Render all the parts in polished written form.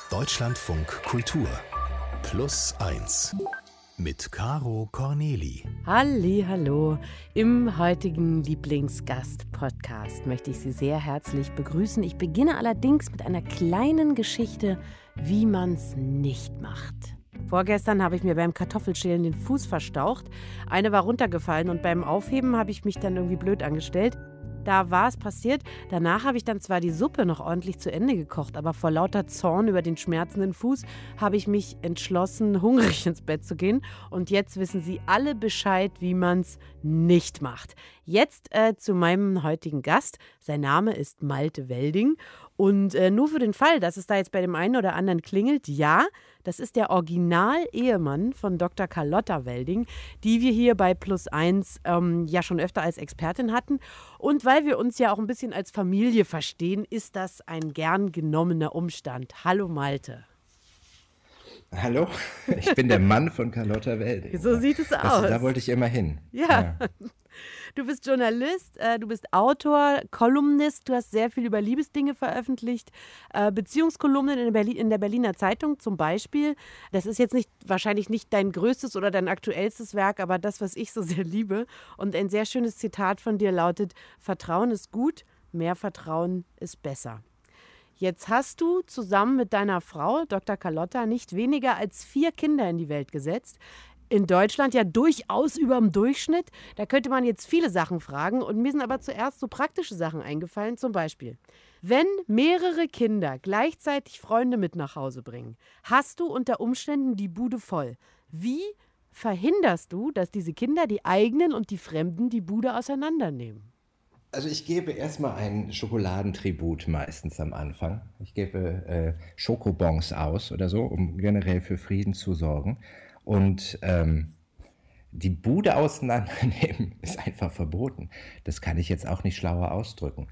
Deutschlandfunk Kultur Plus 1 mit Caro Corneli. Hallo. Im heutigen Lieblingsgast-Podcast möchte ich Sie sehr herzlich begrüßen. Ich beginne allerdings mit einer kleinen Geschichte, wie man's nicht macht. Vorgestern habe ich mir beim Kartoffelschälen den Fuß verstaucht. Eine war runtergefallen und beim Aufheben habe ich mich dann irgendwie blöd angestellt. Da war es passiert. Danach habe ich dann zwar die Suppe noch ordentlich zu Ende gekocht, aber vor lauter Zorn über den schmerzenden Fuß habe ich mich entschlossen, hungrig ins Bett zu gehen. Und jetzt wissen Sie alle Bescheid, wie man es nicht macht. Jetzt zu meinem heutigen Gast. Sein Name ist Malte Welding. Und nur für den Fall, dass es da jetzt bei dem einen oder anderen klingelt, ja, das ist der Original-Ehemann von Dr. Carlotta Welding, die wir hier bei Plus 1 ja schon öfter als Expertin hatten. Und weil wir uns ja auch ein bisschen als Familie verstehen, ist das ein gern genommener Umstand. Hallo Malte. Hallo, ich bin der Mann von Carlotta Welding. So sieht es aus. Da wollte ich immer hin. Ja. Du bist Journalist, du bist Autor, Kolumnist, du hast sehr viel über Liebesdinge veröffentlicht, Beziehungskolumnen in der Berliner Zeitung zum Beispiel. Das ist jetzt wahrscheinlich nicht dein größtes oder dein aktuellstes Werk, aber das, was ich so sehr liebe. Und ein sehr schönes Zitat von dir lautet: Vertrauen ist gut, mehr Vertrauen ist besser. Jetzt hast du zusammen mit deiner Frau, Dr. Carlotta, nicht weniger als 4 Kinder in die Welt gesetzt. In Deutschland ja durchaus über dem Durchschnitt. Da könnte man jetzt viele Sachen fragen. Und mir sind aber zuerst so praktische Sachen eingefallen. Zum Beispiel, wenn mehrere Kinder gleichzeitig Freunde mit nach Hause bringen, hast du unter Umständen die Bude voll. Wie verhinderst du, dass diese Kinder, die eigenen und die Fremden, die Bude auseinandernehmen? Also ich gebe erstmal ein Schokoladentribut meistens am Anfang. Ich gebe Schokobons aus oder so, um generell für Frieden zu sorgen. Und die Bude auseinandernehmen ist einfach verboten. Das kann ich jetzt auch nicht schlauer ausdrücken.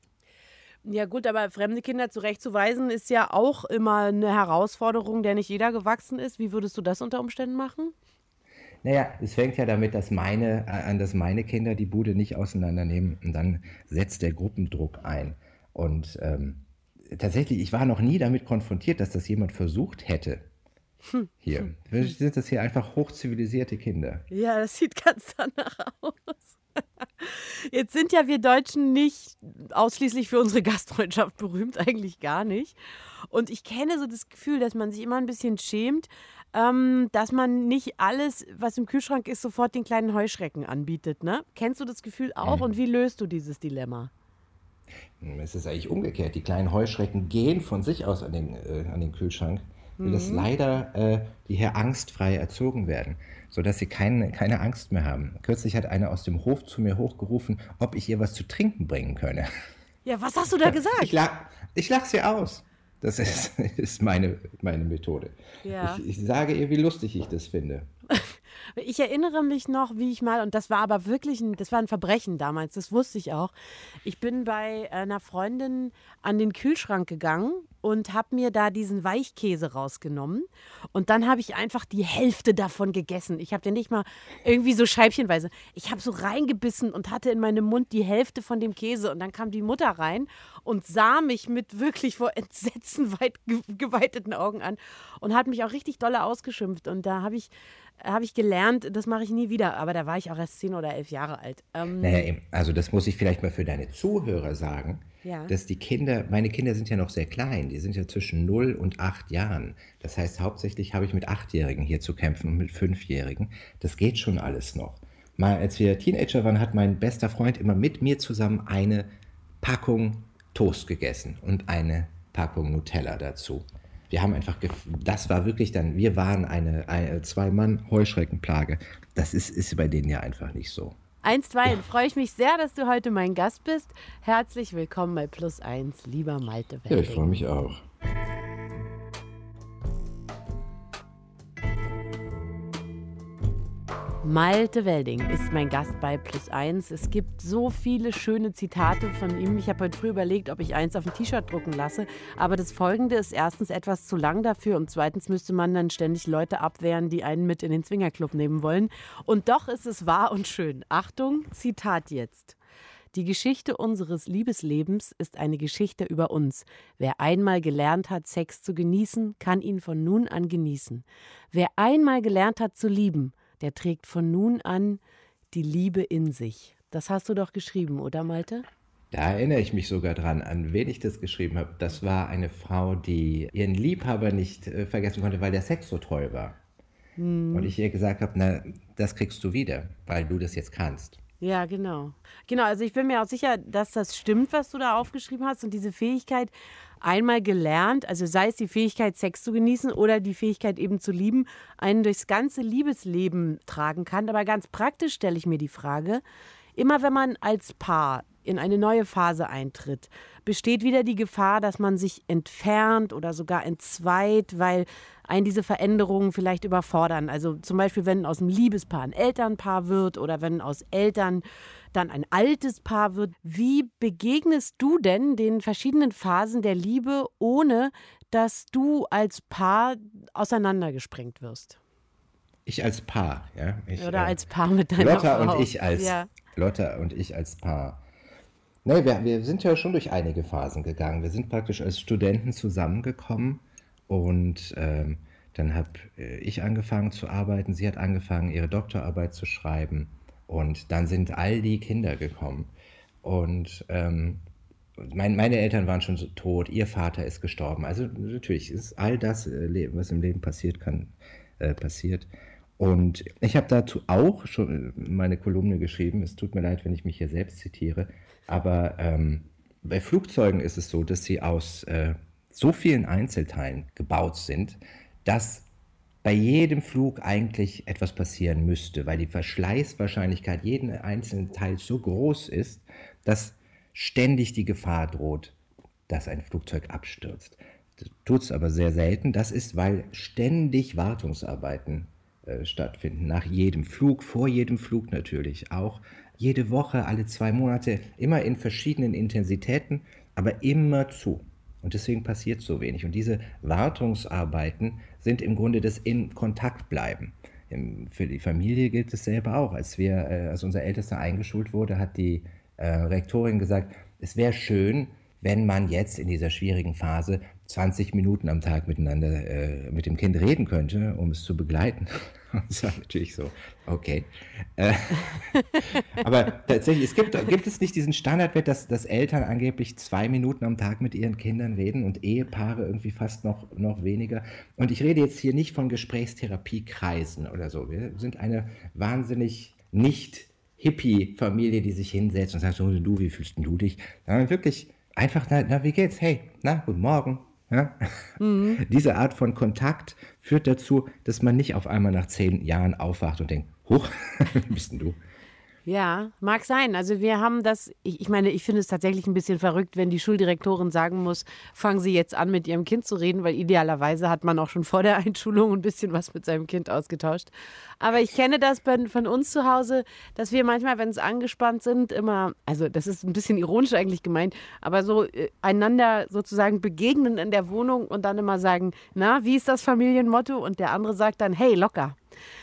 Ja gut, aber fremde Kinder zurechtzuweisen ist ja auch immer eine Herausforderung, der nicht jeder gewachsen ist. Wie würdest du das unter Umständen machen? Naja, es fängt ja damit dass meine Kinder die Bude nicht auseinandernehmen, und dann setzt der Gruppendruck ein. Und tatsächlich, ich war noch nie damit konfrontiert, dass das jemand versucht hätte. Hier. Sind das hier einfach hochzivilisierte Kinder? Ja, das sieht ganz danach aus. Jetzt sind ja wir Deutschen nicht ausschließlich für unsere Gastfreundschaft berühmt, eigentlich gar nicht. Und ich kenne so das Gefühl, dass man sich immer ein bisschen schämt, dass man nicht alles, was im Kühlschrank ist, sofort den kleinen Heuschrecken anbietet. Ne? Kennst du das Gefühl auch und wie löst du dieses Dilemma? Es ist eigentlich umgekehrt. Die kleinen Heuschrecken gehen von sich aus an den Kühlschrank, weil das leider die hier angstfrei erzogen werden, sodass sie keine Angst mehr haben. Kürzlich hat eine aus dem Hof zu mir hochgerufen, ob ich ihr was zu trinken bringen könne. Ja, was hast du da gesagt? Ich lach sie aus. Das ist meine Methode. Ja. Ich sage ihr, wie lustig ich das finde. Ich erinnere mich noch, wie ich mal, und das war aber wirklich das war ein Verbrechen damals, das wusste ich auch. Ich bin bei einer Freundin an den Kühlschrank gegangen und habe mir da diesen Weichkäse rausgenommen. Und dann habe ich einfach die Hälfte davon gegessen. Ich habe den nicht mal irgendwie so scheibchenweise. Ich habe so reingebissen und hatte in meinem Mund die Hälfte von dem Käse. Und dann kam die Mutter rein und sah mich mit wirklich vor Entsetzen geweiteten Augen an und hat mich auch richtig dolle ausgeschimpft. Und da habe ich gelernt, das mache ich nie wieder. Aber da war ich auch erst 10 oder 11 Jahre alt. Naja, also das muss ich vielleicht mal für deine Zuhörer sagen, ja. Dass meine Kinder sind ja noch sehr klein, die sind ja zwischen 0 und 8 Jahren. Das heißt, hauptsächlich habe ich mit 8-Jährigen hier zu kämpfen und mit 5-Jährigen. Das geht schon alles noch. Mal als wir Teenager waren, hat mein bester Freund immer mit mir zusammen eine Packung Toast gegessen und eine Packung Nutella dazu. Wir haben einfach, das war wirklich dann, wir waren eine 2-Mann-Heuschreckenplage. Das ist bei denen ja einfach nicht so. Einstweilen freue ich mich sehr, dass du heute mein Gast bist. Herzlich willkommen bei Plus 1, lieber Malte Welding. Ja, ich freue mich auch. Malte Welding ist mein Gast bei Plus 1. Es gibt so viele schöne Zitate von ihm. Ich habe heute früh überlegt, ob ich eins auf ein T-Shirt drucken lasse. Aber das Folgende ist erstens etwas zu lang dafür und zweitens müsste man dann ständig Leute abwehren, die einen mit in den Swingerclub nehmen wollen. Und doch ist es wahr und schön. Achtung, Zitat jetzt. Die Geschichte unseres Liebeslebens ist eine Geschichte über uns. Wer einmal gelernt hat, Sex zu genießen, kann ihn von nun an genießen. Wer einmal gelernt hat zu lieben, der trägt von nun an die Liebe in sich. Das hast du doch geschrieben, oder Malte? Da erinnere ich mich sogar dran, an wen ich das geschrieben habe. Das war eine Frau, die ihren Liebhaber nicht vergessen konnte, weil der Sex so toll war. Und ich ihr gesagt habe, na, das kriegst du wieder, weil du das jetzt kannst. Ja, genau. Genau, also ich bin mir auch sicher, dass das stimmt, was du da aufgeschrieben hast. Und diese Fähigkeit einmal gelernt, also sei es die Fähigkeit, Sex zu genießen oder die Fähigkeit eben zu lieben, einen durchs ganze Liebesleben tragen kann. Aber ganz praktisch stelle ich mir die Frage, immer wenn man als Paar in eine neue Phase eintritt, besteht wieder die Gefahr, dass man sich entfernt oder sogar entzweit, weil einen diese Veränderungen vielleicht überfordern. Also zum Beispiel, wenn aus einem Liebespaar ein Elternpaar wird oder wenn aus Eltern dann ein altes Paar wird. Wie begegnest du denn den verschiedenen Phasen der Liebe, ohne dass du als Paar auseinandergesprengt wirst? Ich als Paar, ja. Oder als Paar mit deiner Lotta Frau. Lotta und ich als Paar. Nee, wir sind ja schon durch einige Phasen gegangen. Wir sind praktisch als Studenten zusammengekommen und dann habe ich angefangen zu arbeiten, sie hat angefangen, ihre Doktorarbeit zu schreiben und dann sind all die Kinder gekommen. Und meine Eltern waren schon so tot, ihr Vater ist gestorben. Also natürlich ist all das, was im Leben passiert, passiert. Und ich habe dazu auch schon meine Kolumne geschrieben. Es tut mir leid, wenn ich mich hier selbst zitiere. Aber bei Flugzeugen ist es so, dass sie aus so vielen Einzelteilen gebaut sind, dass bei jedem Flug eigentlich etwas passieren müsste, weil die Verschleißwahrscheinlichkeit jeden einzelnen Teils so groß ist, dass ständig die Gefahr droht, dass ein Flugzeug abstürzt. Das tut es aber sehr selten. Das ist, weil ständig Wartungsarbeiten stattfinden. Nach jedem Flug, vor jedem Flug natürlich auch. Jede Woche, alle 2 Monate, immer in verschiedenen Intensitäten, aber immer zu. Und deswegen passiert so wenig. Und diese Wartungsarbeiten sind im Grunde das in Kontakt bleiben. Für die Familie gilt es selber auch. Als unser Ältester eingeschult wurde, hat die Rektorin gesagt, es wäre schön, wenn man jetzt in dieser schwierigen Phase 20 Minuten am Tag miteinander mit dem Kind reden könnte, um es zu begleiten. Das war natürlich so, okay. Aber tatsächlich, gibt es nicht diesen Standardwert, dass Eltern angeblich 2 Minuten am Tag mit ihren Kindern reden und Ehepaare irgendwie fast noch weniger. Und ich rede jetzt hier nicht von Gesprächstherapiekreisen oder so. Wir sind eine wahnsinnig nicht Hippie-Familie, die sich hinsetzt und sagt, so, du, wie fühlst denn du dich? Sondern wirklich einfach, na, wie geht's? Hey, na, guten Morgen. Ja? Diese Art von Kontakt führt dazu, dass man nicht auf einmal nach 10 Jahren aufwacht und denkt, huch, wie bist denn du? Ja, mag sein. Also wir haben das, ich meine, ich finde es tatsächlich ein bisschen verrückt, wenn die Schuldirektorin sagen muss, fangen Sie jetzt an, mit Ihrem Kind zu reden, weil idealerweise hat man auch schon vor der Einschulung ein bisschen was mit seinem Kind ausgetauscht. Aber ich kenne das von uns zu Hause, dass wir manchmal, wenn es angespannt sind, immer, also das ist ein bisschen ironisch eigentlich gemeint, aber so einander sozusagen begegnen in der Wohnung und dann immer sagen, na, wie ist das Familienmotto? Und der andere sagt dann, hey, locker.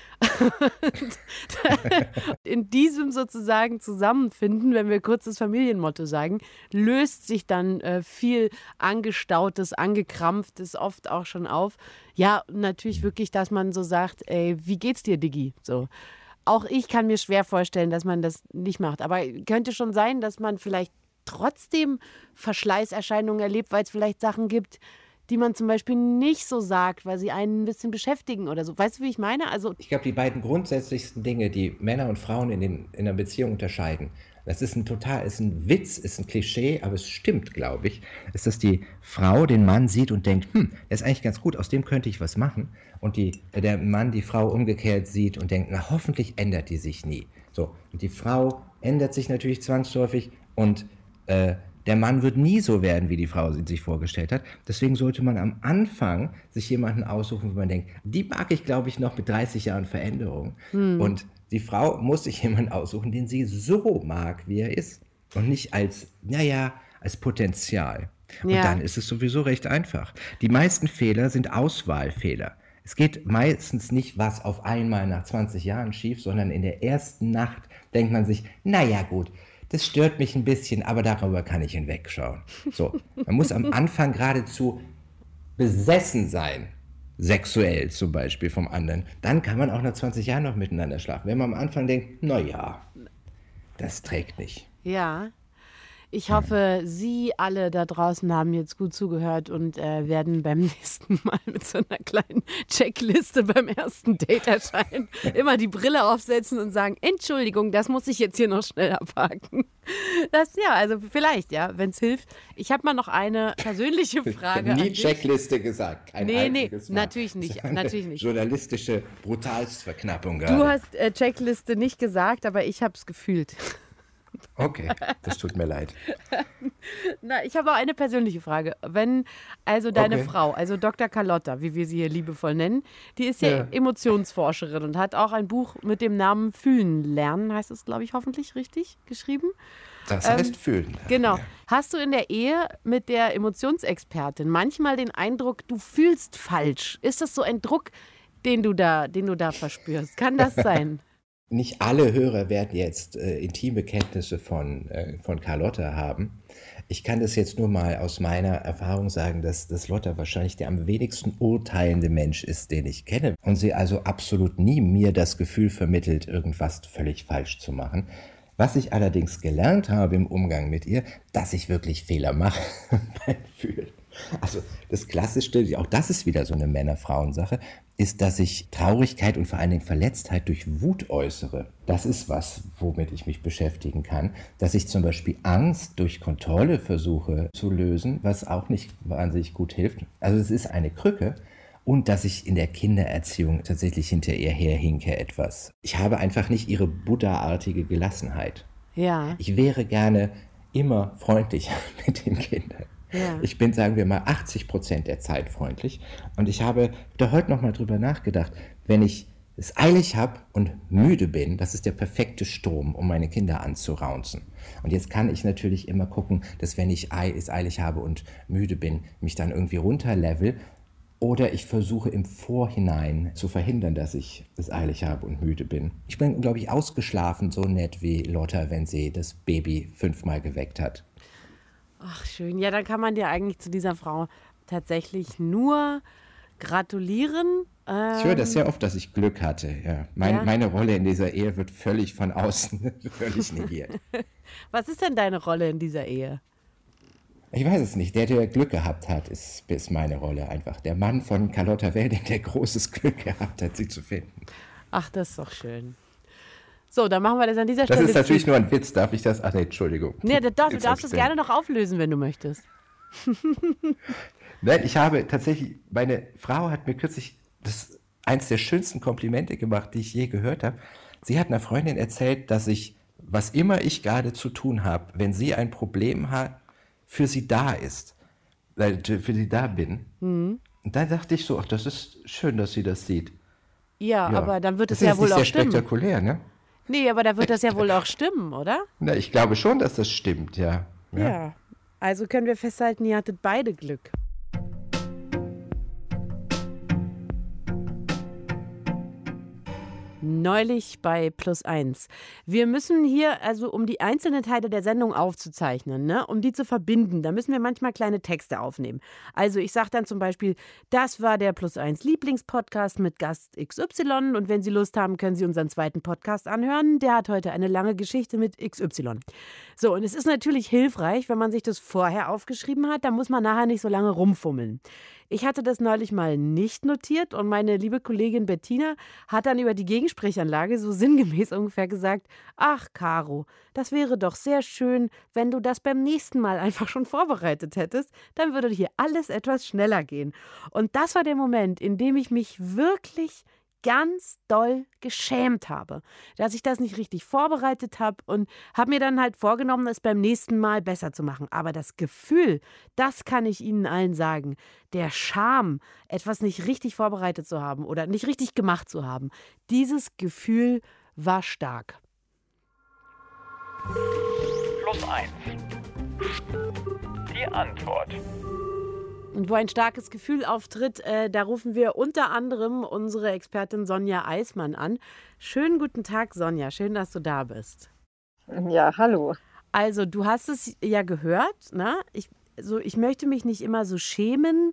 In diesem sozusagen Zusammenfinden, wenn wir kurz das Familienmotto sagen, löst sich dann viel Angestautes, Angekrampftes oft auch schon auf. Ja, natürlich wirklich, dass man so sagt, ey, wie geht's dir, Diggi? So. Auch ich kann mir schwer vorstellen, dass man das nicht macht. Aber könnte schon sein, dass man vielleicht trotzdem Verschleißerscheinungen erlebt, weil es vielleicht Sachen gibt, die man zum Beispiel nicht so sagt, weil sie einen ein bisschen beschäftigen oder so. Weißt du, wie ich meine? Also ich glaube, die beiden grundsätzlichsten Dinge, die Männer und Frauen in einer Beziehung unterscheiden, das ist ist ein Witz, ist ein Klischee, aber es stimmt, glaube ich, ist, dass die Frau den Mann sieht und denkt, der ist eigentlich ganz gut, aus dem könnte ich was machen. Und der Mann die Frau umgekehrt sieht und denkt, na, hoffentlich ändert die sich nie. So, und die Frau ändert sich natürlich zwangsläufig und der Mann wird nie so werden, wie die Frau sich vorgestellt hat. Deswegen sollte man am Anfang sich jemanden aussuchen, wo man denkt, die mag ich, glaube ich, noch mit 30 Jahren Veränderung. Und die Frau muss sich jemanden aussuchen, den sie so mag, wie er ist. Und nicht als Potenzial. Und dann ist es sowieso recht einfach. Die meisten Fehler sind Auswahlfehler. Es geht meistens nicht was auf einmal nach 20 Jahren schief, sondern in der ersten Nacht denkt man sich, naja gut, das stört mich ein bisschen, aber darüber kann ich hinwegschauen. So, man muss am Anfang geradezu besessen sein, sexuell zum Beispiel vom anderen. Dann kann man auch nach 20 Jahren noch miteinander schlafen. Wenn man am Anfang denkt, naja, das trägt nicht. Ja. Ich hoffe, Sie alle da draußen haben jetzt gut zugehört und werden beim nächsten Mal mit so einer kleinen Checkliste beim ersten Date erscheinen. Immer die Brille aufsetzen und sagen, Entschuldigung, das muss ich jetzt hier noch schnell abhaken. Das ja, also vielleicht, ja, wenn es hilft. Ich habe mal noch eine persönliche Frage. Ich habe nie Checkliste gesagt. Nee, natürlich nicht. Natürlich nicht. Journalistische Brutalsverknappung Du gerade. hast Checkliste nicht gesagt, aber ich habe es gefühlt. Okay, das tut mir leid. Na, ich habe auch eine persönliche Frage. Wenn also deine Okay. Frau, also Dr. Carlotta, wie wir sie hier liebevoll nennen, die ist ja Emotionsforscherin und hat auch ein Buch mit dem Namen Fühlen lernen, heißt es, glaube ich, hoffentlich richtig geschrieben. Das heißt fühlen. Genau. Ja. Hast du in der Ehe mit der Emotionsexpertin manchmal den Eindruck, du fühlst falsch? Ist das so ein Druck, den du da verspürst? Kann das sein? Nicht alle Hörer werden jetzt intime Kenntnisse von Carlotta haben. Ich kann das jetzt nur mal aus meiner Erfahrung sagen, dass Lotta wahrscheinlich der am wenigsten urteilende Mensch ist, den ich kenne. Und sie also absolut nie mir das Gefühl vermittelt, irgendwas völlig falsch zu machen. Was ich allerdings gelernt habe im Umgang mit ihr, dass ich wirklich Fehler mache beim Fühlen. Also das Klassischste, auch das ist wieder so eine Männer-Frauen-Sache, ist, dass ich Traurigkeit und vor allen Dingen Verletztheit durch Wut äußere. Das ist was, womit ich mich beschäftigen kann. Dass ich zum Beispiel Angst durch Kontrolle versuche zu lösen, was auch nicht wahnsinnig gut hilft. Also es ist eine Krücke. Und dass ich in der Kindererziehung tatsächlich hinter ihr herhinke etwas. Ich habe einfach nicht ihre Buddha-artige Gelassenheit. Ja. Ich wäre gerne immer freundlich mit den Kindern. Ja. Ich bin, sagen wir mal, 80% der Zeit freundlich. Und ich habe da heute noch mal drüber nachgedacht, wenn ich es eilig habe und müde bin, das ist der perfekte Strom, um meine Kinder anzuraunzen. Und jetzt kann ich natürlich immer gucken, dass wenn ich es eilig habe und müde bin, mich dann irgendwie runterlevel. Oder ich versuche im Vorhinein zu verhindern, dass ich es eilig habe und müde bin. Ich bin, glaube ich, ausgeschlafen, so nett wie Lotta, wenn sie das Baby 5-mal geweckt hat. Ach, schön. Ja, dann kann man dir eigentlich zu dieser Frau tatsächlich nur gratulieren. Ich höre das sehr oft, dass ich Glück hatte. Ja. Meine Rolle in dieser Ehe wird völlig von außen völlig negiert. Was ist denn deine Rolle in dieser Ehe? Ich weiß es nicht. Der Glück gehabt hat, ist meine Rolle einfach. Der Mann von Carlotta Welding, der großes Glück gehabt hat, sie zu finden. Ach, das ist doch schön. So, dann machen wir das an dieser Das Stelle. ist natürlich nur ein Witz. Darf ich das? Ach nee, Entschuldigung. Nee, du darfst es Aufstellen. gerne noch auflösen, wenn du möchtest. Nein, ich habe tatsächlich, meine Frau hat mir kürzlich eins der schönsten Komplimente gemacht, die ich je gehört habe. Sie hat einer Freundin erzählt, dass was immer ich gerade zu tun habe, wenn sie ein Problem hat, für sie da ist, für sie da bin. Und da dachte ich so, ach, das ist schön, dass sie das sieht. Ja, Ja. aber dann wird es Das ist ja wohl nicht auch sehr stimmen. spektakulär, ne? Nee, aber da wird das ja wohl auch stimmen, oder? Na, ich glaube schon, dass das stimmt, ja. Ja. Also können wir festhalten, ihr hattet beide Glück. Neulich bei +1. Wir müssen hier, also um die einzelnen Teile der Sendung aufzuzeichnen, ne, um die zu verbinden, da müssen wir manchmal kleine Texte aufnehmen. Also ich sage dann zum Beispiel, das war der +1 Lieblingspodcast mit Gast XY und wenn Sie Lust haben, können Sie unseren zweiten Podcast anhören. Der hat heute eine lange Geschichte mit XY. So, und es ist natürlich hilfreich, wenn man sich das vorher aufgeschrieben hat, da muss man nachher nicht so lange rumfummeln. Ich hatte das neulich mal nicht notiert und meine liebe Kollegin Bettina hat dann über die Gegensprechanlage so sinngemäß ungefähr gesagt, ach Caro, das wäre doch sehr schön, wenn du das beim nächsten Mal einfach schon vorbereitet hättest, dann würde hier alles etwas schneller gehen. Und das war der Moment, in dem ich mich wirklich ganz doll geschämt habe, dass ich das nicht richtig vorbereitet habe und habe mir dann halt vorgenommen, es beim nächsten Mal besser zu machen. Aber das Gefühl, das kann ich Ihnen allen sagen, der Scham, etwas nicht richtig vorbereitet zu haben oder nicht richtig gemacht zu haben, dieses Gefühl war stark. +1. Die Antwort. Und wo ein starkes Gefühl auftritt, da rufen wir unter anderem unsere Expertin Sonja Eismann an. Schönen guten Tag, Sonja. Schön, dass du da bist. Ja, hallo. Also, du hast es ja gehört, ne? Ich möchte mich nicht immer so schämen.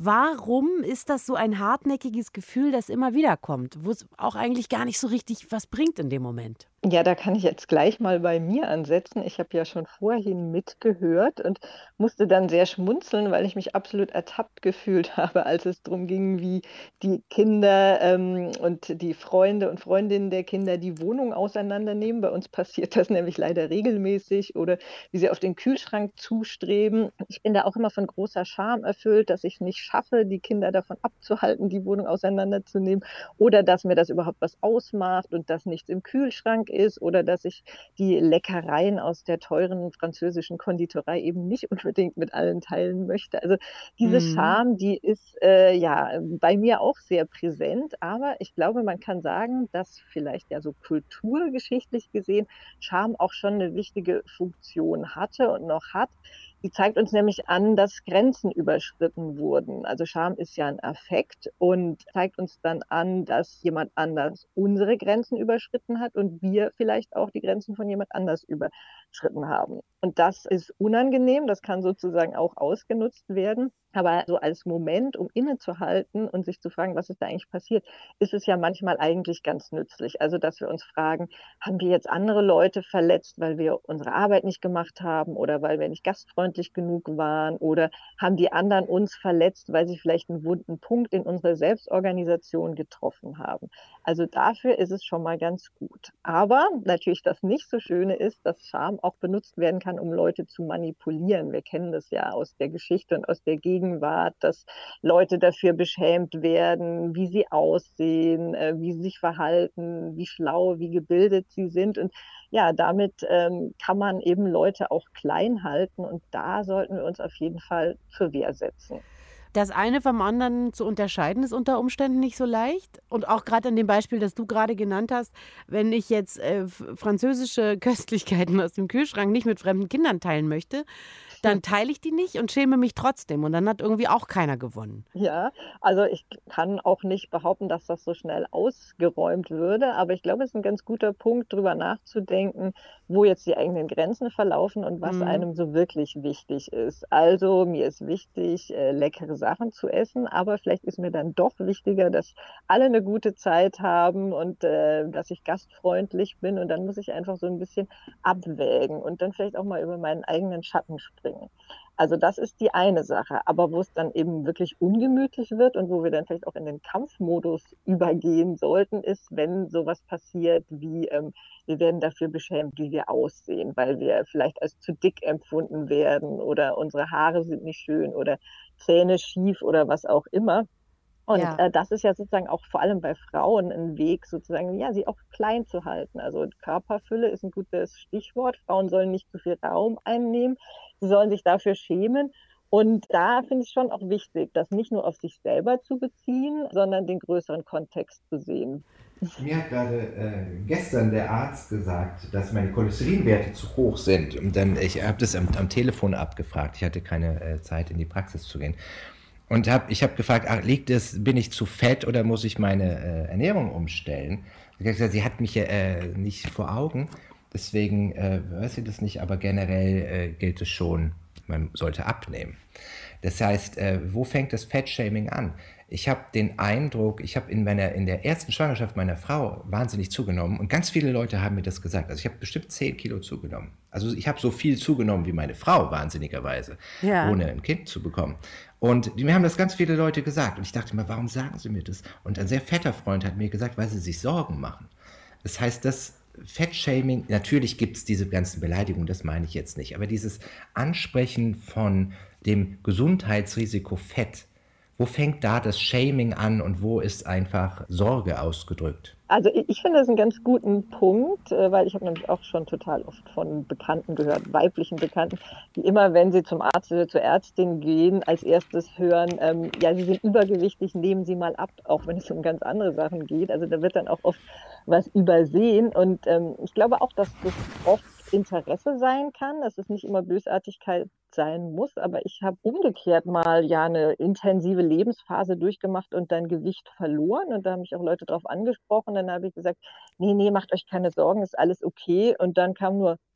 Warum ist das so ein hartnäckiges Gefühl, das immer wieder kommt, wo es auch eigentlich gar nicht so richtig was bringt in dem Moment? Ja, da kann ich jetzt gleich mal bei mir ansetzen. Ich habe ja schon vorhin mitgehört und musste dann sehr schmunzeln, weil ich mich absolut ertappt gefühlt habe, als es darum ging, wie die Kinder und die Freunde und Freundinnen der Kinder die Wohnung auseinandernehmen. Bei uns passiert das nämlich leider regelmäßig oder wie sie auf den Kühlschrank zustreben. Ich bin da auch immer von großer Scham erfüllt, dass ich es nicht schaffe, die Kinder davon abzuhalten, die Wohnung auseinanderzunehmen oder dass mir das überhaupt was ausmacht und dass nichts im Kühlschrank ist oder dass ich die Leckereien aus der teuren französischen Konditorei eben nicht unbedingt mit allen teilen möchte. Also diese Mhm. Scham, die ist ja bei mir auch sehr präsent, aber ich glaube, man kann sagen, dass vielleicht ja so kulturgeschichtlich gesehen Scham auch schon eine wichtige Funktion hatte und noch hat. Die zeigt uns nämlich an, dass Grenzen überschritten wurden. Also Scham ist ja ein Affekt und zeigt uns dann an, dass jemand anders unsere Grenzen überschritten hat und wir vielleicht auch die Grenzen von jemand anders überschritten haben. Und das ist unangenehm, das kann sozusagen auch ausgenutzt werden. Aber so als Moment, um innezuhalten und sich zu fragen, was ist da eigentlich passiert, ist es ja manchmal eigentlich ganz nützlich. Also, dass wir uns fragen, haben wir jetzt andere Leute verletzt, weil wir unsere Arbeit nicht gemacht haben oder weil wir nicht gastfreundlich genug waren oder haben die anderen uns verletzt, weil sie vielleicht einen wunden Punkt in unserer Selbstorganisation getroffen haben. Also dafür ist es schon mal ganz gut. Aber natürlich das nicht so Schöne ist, dass Scham auch benutzt werden kann, um Leute zu manipulieren. Wir kennen das ja aus der Geschichte und aus der Gegenwart, dass Leute dafür beschämt werden, wie sie aussehen, wie sie sich verhalten, wie schlau, wie gebildet sie sind. Und ja, damit kann man eben Leute auch klein halten. Und da sollten wir uns auf jeden Fall zur Wehr setzen. Das eine vom anderen zu unterscheiden, ist unter Umständen nicht so leicht. Und auch gerade an dem Beispiel, das du gerade genannt hast, wenn ich jetzt französische Köstlichkeiten aus dem Kühlschrank nicht mit fremden Kindern teilen möchte, dann teile ich die nicht und schäme mich trotzdem. Und dann hat irgendwie auch keiner gewonnen. Ja, also ich kann auch nicht behaupten, dass das so schnell ausgeräumt würde, aber ich glaube, es ist ein ganz guter Punkt, drüber nachzudenken, wo jetzt die eigenen Grenzen verlaufen und was Mhm. einem so wirklich wichtig ist. Also, mir ist wichtig, leckere Sachen zu essen, aber vielleicht ist mir dann doch wichtiger, dass alle eine gute Zeit haben und, dass ich gastfreundlich bin und dann muss ich einfach so ein bisschen abwägen und dann vielleicht auch mal über meinen eigenen Schatten springen. Also das ist die eine Sache. Aber wo es dann eben wirklich ungemütlich wird und wo wir dann vielleicht auch in den Kampfmodus übergehen sollten, ist, wenn sowas passiert wie, wir werden dafür beschämt, wie wir aussehen, weil wir vielleicht als zu dick empfunden werden oder unsere Haare sind nicht schön oder Zähne schief oder was auch immer. Und, Ja. das ist ja sozusagen auch vor allem bei Frauen ein Weg sozusagen, ja, sie auch klein zu halten. Also, Körperfülle ist ein gutes Stichwort. Frauen sollen nicht zu viel Raum einnehmen. Sie sollen sich dafür schämen. Und da finde ich schon auch wichtig, das nicht nur auf sich selber zu beziehen, sondern den größeren Kontext zu sehen. Mir hat gerade gestern der Arzt gesagt, dass meine Cholesterinwerte zu hoch sind. Und dann, ich habe das am Telefon abgefragt. Ich hatte keine Zeit, in die Praxis zu gehen. Und ich habe gefragt, bin ich zu fett oder muss ich meine Ernährung umstellen? Sie hat gesagt, sie hat mich nicht vor Augen, deswegen weiß sie das nicht, aber generell gilt es schon, man sollte abnehmen. Das heißt, wo fängt das Fettshaming an? Ich habe den Eindruck, ich habe in der ersten Schwangerschaft meiner Frau wahnsinnig zugenommen und ganz viele Leute haben mir das gesagt. Also ich habe bestimmt 10 Kilo zugenommen. Also ich habe so viel zugenommen wie meine Frau, wahnsinnigerweise, Ja. ohne ein Kind zu bekommen. Und mir haben das ganz viele Leute gesagt. Und ich dachte mir, warum sagen sie mir das? Und ein sehr fetter Freund hat mir gesagt, weil sie sich Sorgen machen. Das heißt, das Fettshaming, natürlich gibt es diese ganzen Beleidigungen, das meine ich jetzt nicht, aber dieses Ansprechen von dem Gesundheitsrisiko Fett, wo fängt da das Shaming an und wo ist einfach Sorge ausgedrückt? Also, ich finde das einen ganz guten Punkt, weil ich habe nämlich auch schon total oft von Bekannten gehört, weiblichen Bekannten, die immer, wenn sie zum Arzt oder zur Ärztin gehen, als Erstes hören, „Ja, Sie sind übergewichtig, nehmen Sie mal ab“, auch wenn es um ganz andere Sachen geht. Also, da wird dann auch oft was übersehen und, ich glaube auch, dass das oft Interesse sein kann, dass es nicht immer Bösartigkeit sein muss, aber ich habe umgekehrt mal, ja, eine intensive Lebensphase durchgemacht und dann Gewicht verloren und da haben mich auch Leute drauf angesprochen. Dann habe ich gesagt: „Ne, ne, macht euch keine Sorgen, ist alles okay.“ Und dann kam nur: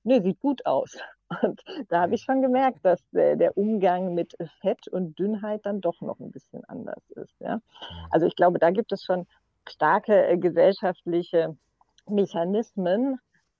ne, sieht gut aus. Und da habe ich schon gemerkt, dass der Umgang mit Fett und Dünnheit dann doch noch ein bisschen anders ist, ja. Also, ich glaube, da gibt es schon starke, gesellschaftliche Mechanismen,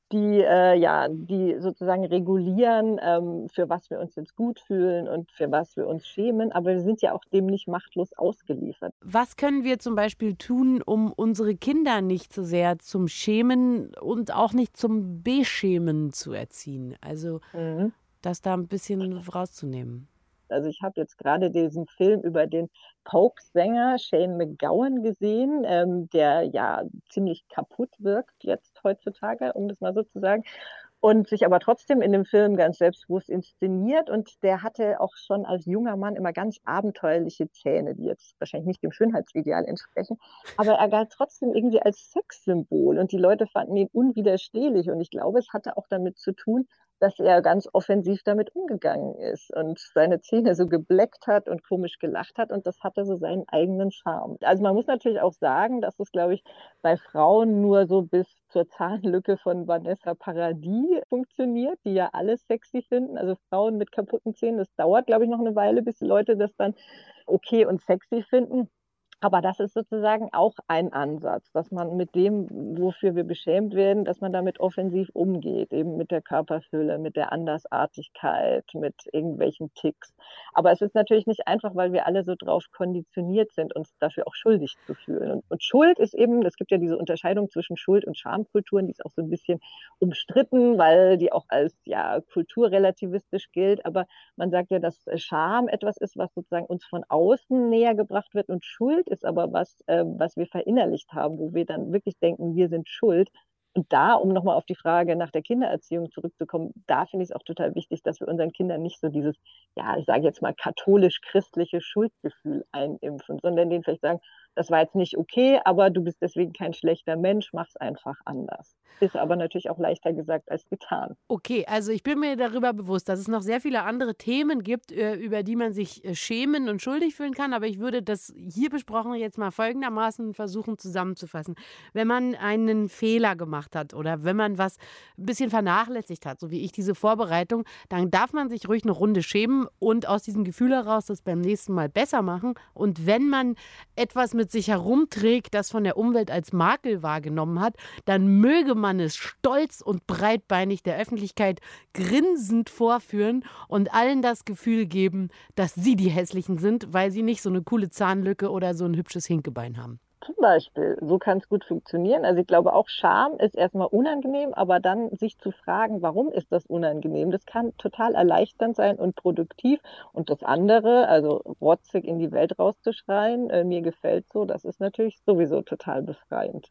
die sozusagen regulieren, für was wir uns jetzt gut fühlen und für was wir uns schämen, aber wir sind ja auch dem nicht machtlos ausgeliefert. Was können wir zum Beispiel tun, um unsere Kinder nicht so sehr zum Schämen und auch nicht zum Beschämen zu erziehen? Also, Mhm. das da ein bisschen rauszunehmen. Also, ich habe jetzt gerade diesen Film über den Folk-Sänger Shane MacGowan gesehen, der ja ziemlich kaputt wirkt jetzt heutzutage, um das mal so zu sagen, und sich aber trotzdem in dem Film ganz selbstbewusst inszeniert. Und der hatte auch schon als junger Mann immer ganz abenteuerliche Zähne, die jetzt wahrscheinlich nicht dem Schönheitsideal entsprechen. Aber er galt trotzdem irgendwie als Sexsymbol und die Leute fanden ihn unwiderstehlich. Und ich glaube, es hatte auch damit zu tun, dass er ganz offensiv damit umgegangen ist und seine Zähne so gebleckt hat und komisch gelacht hat. Und das hatte so seinen eigenen Charme. Also man muss natürlich auch sagen, dass es, glaube ich, bei Frauen nur so bis zur Zahnlücke von Vanessa Paradis funktioniert, die ja alles sexy finden. Also Frauen mit kaputten Zähnen, das dauert, glaube ich, noch eine Weile, bis die Leute das dann okay und sexy finden. Aber das ist sozusagen auch ein Ansatz, dass man mit dem, wofür wir beschämt werden, dass man damit offensiv umgeht, eben mit der Körperfülle, mit der Andersartigkeit, mit irgendwelchen Ticks. Aber es ist natürlich nicht einfach, weil wir alle so drauf konditioniert sind, uns dafür auch schuldig zu fühlen. Und Schuld ist eben, es gibt ja diese Unterscheidung zwischen Schuld- und Schamkulturen, die ist auch so ein bisschen umstritten, weil die auch als ja, kulturrelativistisch gilt. Aber man sagt ja, dass Scham etwas ist, was sozusagen uns von außen näher gebracht wird und Schuld ist aber was, was wir verinnerlicht haben, wo wir dann wirklich denken, wir sind schuld. Und da, um nochmal auf die Frage nach der Kindererziehung zurückzukommen, da finde ich es auch total wichtig, dass wir unseren Kindern nicht so dieses, ja, ich sage jetzt mal katholisch-christliche Schuldgefühl einimpfen, sondern denen vielleicht sagen, das war jetzt nicht okay, aber du bist deswegen kein schlechter Mensch, mach's einfach anders. Ist aber natürlich auch leichter gesagt als getan. Okay, also ich bin mir darüber bewusst, dass es noch sehr viele andere Themen gibt, über die man sich schämen und schuldig fühlen kann. Aber ich würde das hier besprochen jetzt mal folgendermaßen versuchen zusammenzufassen. Wenn man einen Fehler gemacht hat oder wenn man was ein bisschen vernachlässigt hat, so wie ich diese Vorbereitung, dann darf man sich ruhig eine Runde schämen und aus diesem Gefühl heraus das beim nächsten Mal besser machen. Und wenn man etwas mit sich herumträgt, das von der Umwelt als Makel wahrgenommen hat, dann möge man es stolz und breitbeinig der Öffentlichkeit grinsend vorführen und allen das Gefühl geben, dass sie die Hässlichen sind, weil sie nicht so eine coole Zahnlücke oder so ein hübsches Hinkebein haben. Zum Beispiel, so kann es gut funktionieren. Also ich glaube auch, Scham ist erstmal unangenehm, aber dann sich zu fragen, warum ist das unangenehm, das kann total erleichternd sein und produktiv. Und das andere, also rotzig in die Welt rauszuschreien, mir gefällt so, das ist natürlich sowieso total befreiend.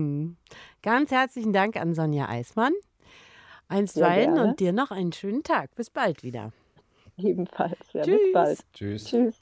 Ganz herzlichen Dank an Sonja Eismann. Sehr Einstweilen gerne. und dir noch einen schönen Tag. Bis bald wieder. Ebenfalls. Ja, Tschüss. bis bald. Tschüss. Tschüss.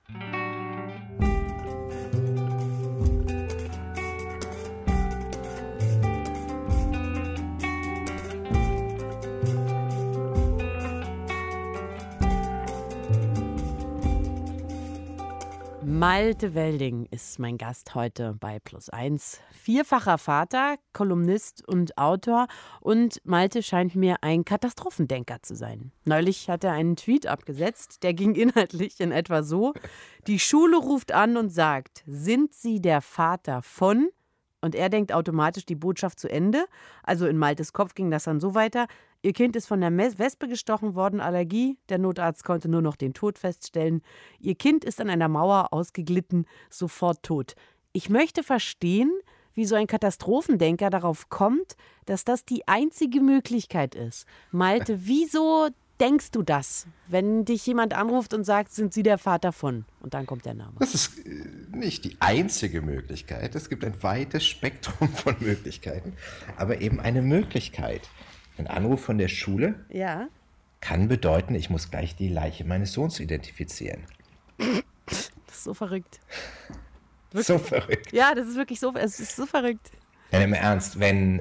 Malte Welding ist mein Gast heute bei +1. Vierfacher Vater, Kolumnist und Autor. Und Malte scheint mir ein Katastrophendenker zu sein. Neulich hat er einen Tweet abgesetzt, der ging inhaltlich in etwa so: Die Schule ruft an und sagt, sind Sie der Vater von? Und er denkt automatisch die Botschaft zu Ende. Also in Maltes Kopf ging das dann so weiter: Ihr Kind ist von der Wespe gestochen worden, Allergie. Der Notarzt konnte nur noch den Tod feststellen. Ihr Kind ist an einer Mauer ausgeglitten, sofort tot. Ich möchte verstehen, wie so ein Katastrophendenker darauf kommt, dass das die einzige Möglichkeit ist. Malte, wieso denkst du das, wenn dich jemand anruft und sagt, sind Sie der Vater von? Und dann kommt der Name. Das ist nicht die einzige Möglichkeit. Es gibt ein weites Spektrum von Möglichkeiten, aber eben eine Möglichkeit. Ein Anruf von der Schule Ja. kann bedeuten, ich muss gleich die Leiche meines Sohns identifizieren. Das ist so verrückt. So verrückt. Ja, das ist wirklich so, es ist so verrückt. Nein, im Ernst, wenn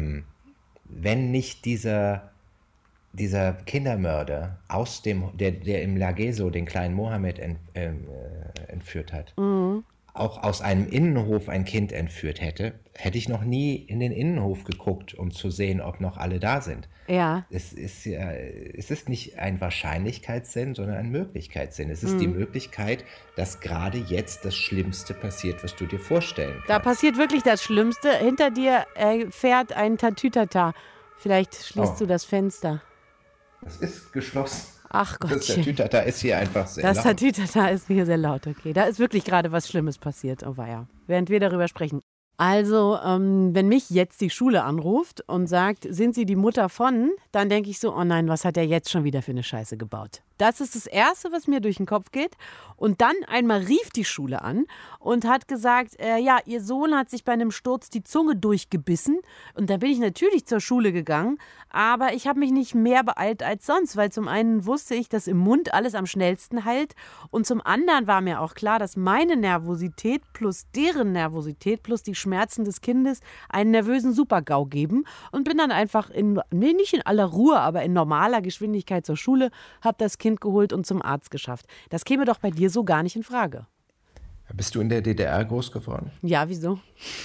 nicht dieser Kindermörder aus dem, der im Lageso den kleinen Mohammed entführt hat, auch aus einem Innenhof ein Kind entführt hätte, hätte ich noch nie in den Innenhof geguckt, um zu sehen, ob noch alle da sind. Ja. Es ist nicht ein Wahrscheinlichkeitssinn, sondern ein Möglichkeitssinn. Es ist die Möglichkeit, dass gerade jetzt das Schlimmste passiert, was du dir vorstellen kannst. Da passiert wirklich das Schlimmste. Hinter dir fährt ein Tatütata. Vielleicht schließt du das Fenster. Das ist geschlossen. Ach Gottchen. Das Tatütata ist hier einfach sehr laut. Das Tatütata ist hier sehr laut, okay. Da ist wirklich gerade was Schlimmes passiert, oh weia. Während wir darüber sprechen. Also, wenn mich jetzt die Schule anruft und sagt, sind Sie die Mutter von, dann denke ich so, oh nein, was hat er jetzt schon wieder für eine Scheiße gebaut? Das ist das Erste, was mir durch den Kopf geht. Und dann einmal rief die Schule an und hat gesagt, ja, Ihr Sohn hat sich bei einem Sturz die Zunge durchgebissen. Und dann bin ich natürlich zur Schule gegangen, aber ich habe mich nicht mehr beeilt als sonst, weil zum einen wusste ich, dass im Mund alles am schnellsten heilt und zum anderen war mir auch klar, dass meine Nervosität plus deren Nervosität plus die Schmerzen des Kindes einen nervösen Super-GAU geben und bin dann einfach nicht in aller Ruhe, aber in normaler Geschwindigkeit zur Schule, habe das Kind geholt und zum Arzt geschafft. Das käme doch bei dir so gar nicht in Frage. Bist du in der DDR groß geworden? Ja, wieso?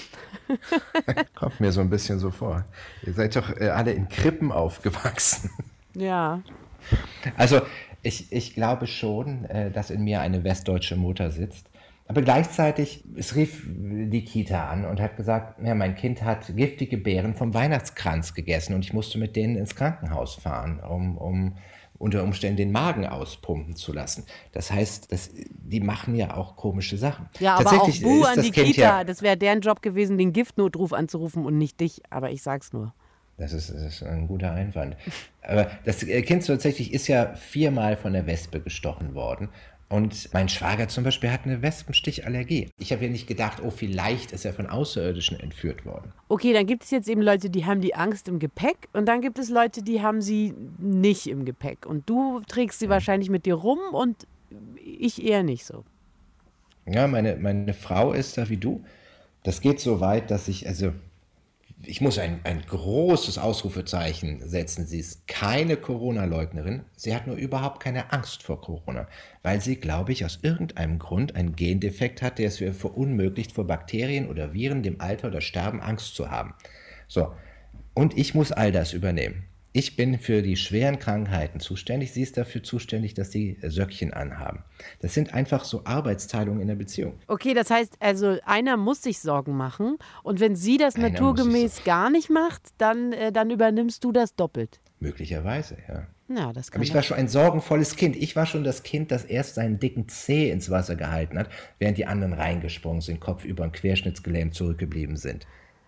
Kommt mir so ein bisschen so vor. Ihr seid doch alle in Krippen aufgewachsen. Ja. Also ich glaube schon, dass in mir eine westdeutsche Mutter sitzt. Aber gleichzeitig, es rief die Kita an und hat gesagt, ja, mein Kind hat giftige Beeren vom Weihnachtskranz gegessen und ich musste mit denen ins Krankenhaus fahren, um unter Umständen den Magen auspumpen zu lassen. Das heißt, die machen ja auch komische Sachen. Ja, aber auch Buh an die Kita. Das wäre deren Job gewesen, den Giftnotruf anzurufen und nicht dich. Aber ich sag's nur. Das ist ein guter Einwand. Aber das Kind tatsächlich ist ja 4-mal von der Wespe gestochen worden. Und mein Schwager zum Beispiel hat eine Wespenstichallergie. Ich habe ja nicht gedacht, oh, vielleicht ist er von Außerirdischen entführt worden. Okay, dann gibt es jetzt eben Leute, die haben die Angst im Gepäck und dann gibt es Leute, die haben sie nicht im Gepäck. Und du trägst sie wahrscheinlich mit dir rum und ich eher nicht so. Ja, meine Frau ist da wie du. Das geht so weit, dass ich muss ein großes Ausrufezeichen setzen. Sie ist keine Corona-Leugnerin. Sie hat nur überhaupt keine Angst vor Corona, weil sie, glaube ich, aus irgendeinem Grund einen Gendefekt hat, der es ihr verunmöglicht, vor Bakterien oder Viren, dem Alter oder Sterben Angst zu haben. So, und ich muss all das übernehmen. Ich bin für die schweren Krankheiten zuständig. Sie ist dafür zuständig, dass sie Söckchen anhaben. Das sind einfach so Arbeitsteilungen in der Beziehung. Okay, das heißt also, einer muss sich Sorgen machen. Und wenn sie das naturgemäß gar nicht macht, dann übernimmst du das doppelt. Möglicherweise, ja. Ja, das kann Aber ich war schon ein sorgenvolles Kind. Ich war schon das Kind, das erst seinen dicken Zeh ins Wasser gehalten hat, während die anderen reingesprungen sind, kopfüber und querschnittsgelähmt zurückgeblieben sind.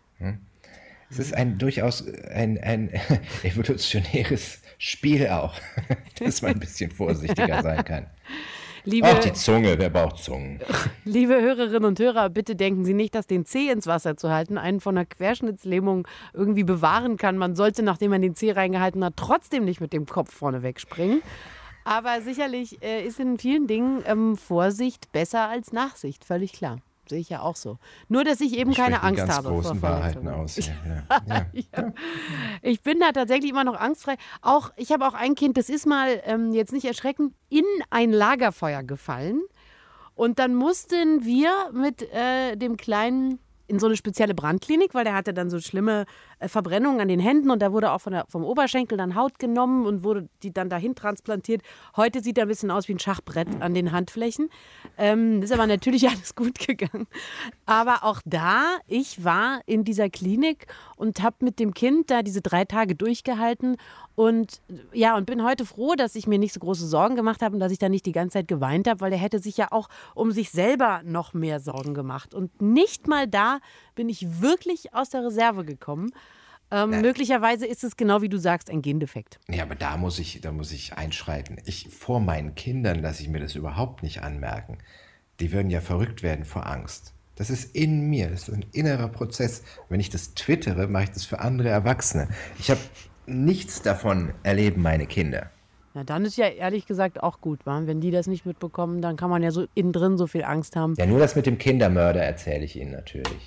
Es ist durchaus ein evolutionäres Spiel auch, dass man ein bisschen vorsichtiger sein kann. Auch die Zunge, wer braucht Zungen? Liebe Hörerinnen und Hörer, bitte denken Sie nicht, dass den Zeh ins Wasser zu halten einen von einer Querschnittslähmung irgendwie bewahren kann. Man sollte, nachdem man den Zeh reingehalten hat, trotzdem nicht mit dem Kopf vorne wegspringen. Aber sicherlich ist in vielen Dingen Vorsicht besser als Nachsicht, völlig klar. Sehe ich ja auch so. Nur, dass ich eben keine Angst habe vor großen Wahrheiten aus. Ja. Ja. Ich bin da tatsächlich immer noch angstfrei. Ich habe auch ein Kind, das ist mal, jetzt nicht erschrecken, in ein Lagerfeuer gefallen. Und dann mussten wir mit dem Kleinen in so eine spezielle Brandklinik, weil der hatte dann so schlimme Verbrennungen an den Händen und da wurde auch vom Oberschenkel dann Haut genommen und wurde die dann dahin transplantiert. Heute sieht er ein bisschen aus wie ein Schachbrett an den Handflächen. Ist aber natürlich alles gut gegangen. Aber auch da, ich war in dieser Klinik und habe mit dem Kind da diese 3 Tage durchgehalten und bin heute froh, dass ich mir nicht so große Sorgen gemacht habe und dass ich da nicht die ganze Zeit geweint habe, weil er hätte sich ja auch um sich selber noch mehr Sorgen gemacht. Und nicht mal da bin ich wirklich aus der Reserve gekommen. Möglicherweise ist es genau wie du sagst, ein Gendefekt. Ja, aber da muss ich einschreiten. Vor meinen Kindern lasse ich mir das überhaupt nicht anmerken. Die würden ja verrückt werden vor Angst. Das ist in mir, das ist ein innerer Prozess. Wenn ich das twittere, mache ich das für andere Erwachsene. Ich habe nichts davon erleben meine Kinder. Na, dann ist ja ehrlich gesagt auch gut, wa? Wenn die das nicht mitbekommen, dann kann man ja so innen drin so viel Angst haben. Ja, nur das mit dem Kindermörder erzähle ich Ihnen natürlich.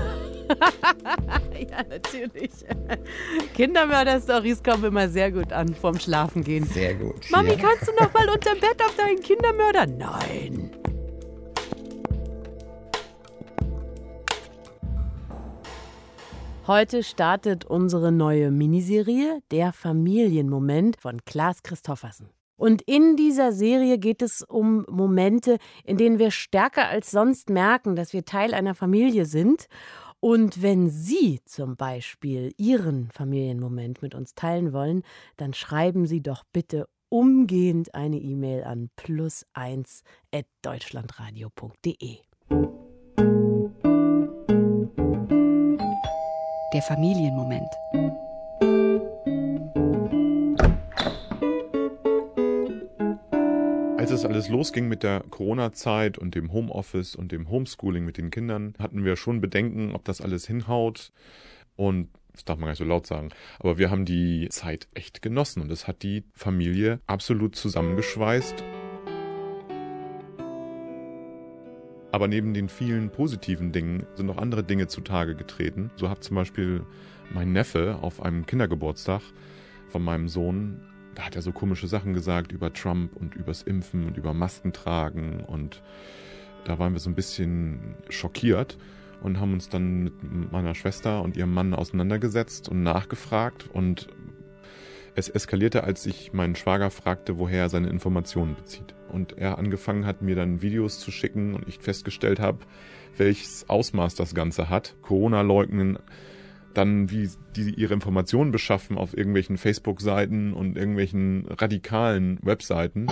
Ja, natürlich. Kindermörder-Stories kommen immer sehr gut an vorm Schlafengehen. Sehr gut. Mami, kannst du noch mal unterm Bett auf deinen Kindermörder? Nein. Heute startet unsere neue Miniserie Der Familienmoment von Klaas Christoffersen. Und in dieser Serie geht es um Momente, in denen wir stärker als sonst merken, dass wir Teil einer Familie sind. Und wenn Sie zum Beispiel Ihren Familienmoment mit uns teilen wollen, dann schreiben Sie doch bitte umgehend eine E-Mail an +1@deutschlandradio.de. Der Familienmoment. Als es alles losging mit der Corona-Zeit und dem Homeoffice und dem Homeschooling mit den Kindern, hatten wir schon Bedenken, ob das alles hinhaut. Und das darf man gar nicht so laut sagen. Aber wir haben die Zeit echt genossen und es hat die Familie absolut zusammengeschweißt. Aber neben den vielen positiven Dingen sind noch andere Dinge zutage getreten. So hat zum Beispiel mein Neffe auf einem Kindergeburtstag von meinem Sohn, da hat er so komische Sachen gesagt über Trump und übers Impfen und über Masken tragen. Und da waren wir so ein bisschen schockiert und haben uns dann mit meiner Schwester und ihrem Mann auseinandergesetzt und nachgefragt. Und es eskalierte, als ich meinen Schwager fragte, woher er seine Informationen bezieht. Und er angefangen hat, mir dann Videos zu schicken und ich festgestellt habe, welches Ausmaß das Ganze hat. Corona leugnen, dann wie die ihre Informationen beschaffen auf irgendwelchen Facebook-Seiten und irgendwelchen radikalen Webseiten.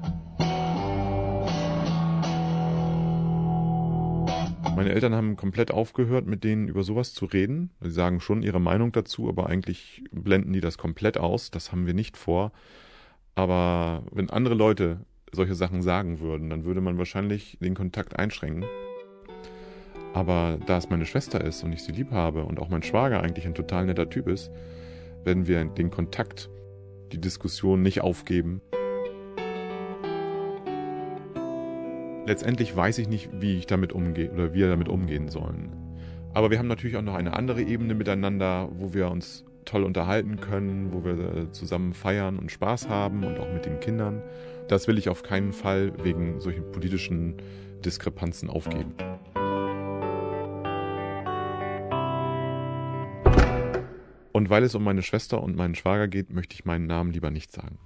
Meine Eltern haben komplett aufgehört, mit denen über sowas zu reden. Sie sagen schon ihre Meinung dazu, aber eigentlich blenden die das komplett aus. Das haben wir nicht vor. Aber wenn andere Leute solche Sachen sagen würden, dann würde man wahrscheinlich den Kontakt einschränken. Aber da es meine Schwester ist und ich sie lieb habe und auch mein Schwager eigentlich ein total netter Typ ist, werden wir den Kontakt, die Diskussion nicht aufgeben. Letztendlich weiß ich nicht, wie ich damit umgehe oder wir damit umgehen sollen. Aber wir haben natürlich auch noch eine andere Ebene miteinander, wo wir uns toll unterhalten können, wo wir zusammen feiern und Spaß haben und auch mit den Kindern. Das will ich auf keinen Fall wegen solchen politischen Diskrepanzen aufgeben. Und weil es um meine Schwester und meinen Schwager geht, möchte ich meinen Namen lieber nicht sagen.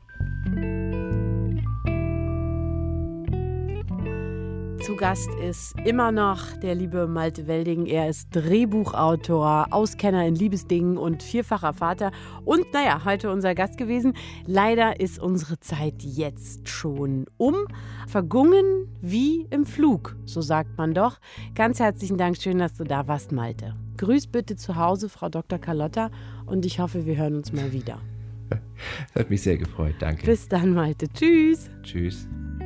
Zu Gast ist immer noch der liebe Malte Welding. Er ist Drehbuchautor, Auskenner in Liebesdingen und vierfacher Vater. Und heute unser Gast gewesen. Leider ist unsere Zeit jetzt schon vergungen wie im Flug, so sagt man doch. Ganz herzlichen Dank, schön, dass du da warst, Malte. Grüß bitte zu Hause, Frau Dr. Carlotta, und ich hoffe, wir hören uns mal wieder. Hat mich sehr gefreut, danke. Bis dann, Malte. Tschüss. Tschüss.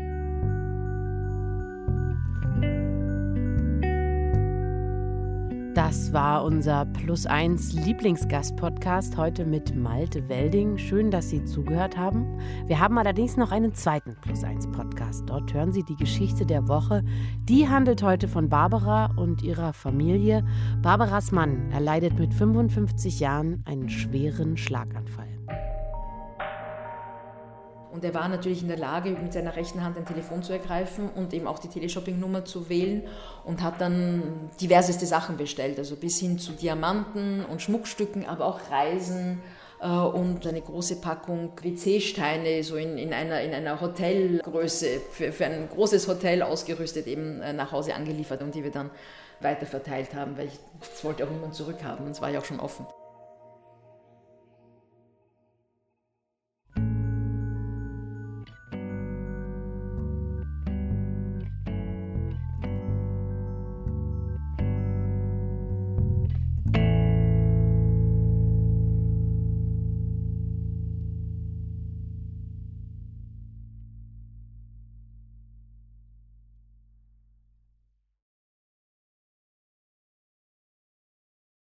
Das war unser +1 Lieblingsgast-Podcast heute mit Malte Welding. Schön, dass Sie zugehört haben. Wir haben allerdings noch einen zweiten +1 Podcast. Dort hören Sie die Geschichte der Woche. Die handelt heute von Barbara und ihrer Familie. Barbaras Mann erleidet mit 55 Jahren einen schweren Schlaganfall. Und er war natürlich in der Lage, mit seiner rechten Hand ein Telefon zu ergreifen und eben auch die Teleshopping-Nummer zu wählen und hat dann diverseste Sachen bestellt, also bis hin zu Diamanten und Schmuckstücken, aber auch Reisen und eine große Packung WC-Steine, so in einer Hotelgröße, für ein großes Hotel ausgerüstet, eben nach Hause angeliefert und die wir dann weiter verteilt haben, weil das wollte auch niemand zurückhaben, es war ja auch schon offen.